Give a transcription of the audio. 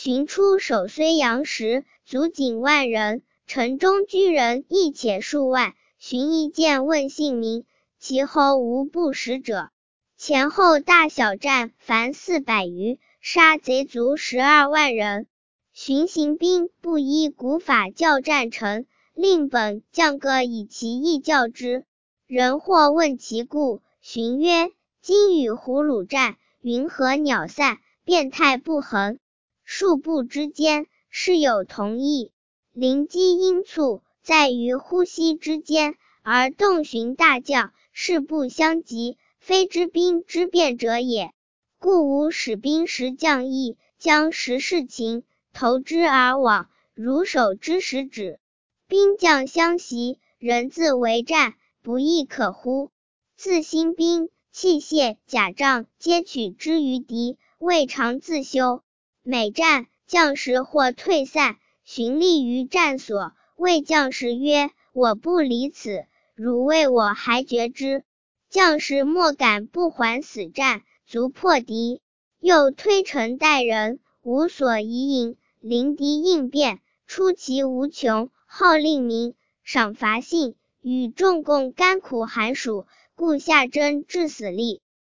寻出守睢阳时，卒仅万人，城中居人亦且数万。寻一见问姓名，其后无不识者。前后大小战凡400余，杀贼卒12万人。寻行兵不依古法教战成，令本将各以其意教之。人或问其故，寻曰：今与胡虏战，云和鸟散，变态不恒。数步之间，事有同异。灵机因促，在于呼吸之间，而洞寻大将，势不相及，非知兵之变者也。故吾使兵识将意，将识事情，投之而往，如手之使指。兵将相袭，人自为战，不亦可乎？自新兵、器械、甲仗，皆取之于敌，未尝自修。每战，将士或退散，寻立于战所，谓将士曰：我不离此，汝为我还决之。将士莫敢不还死战，卒破敌。又推陈待人，无所疑引，临敌应变，出奇无穷，号令名，赏罚信，与众共甘苦寒暑，故下真至死力。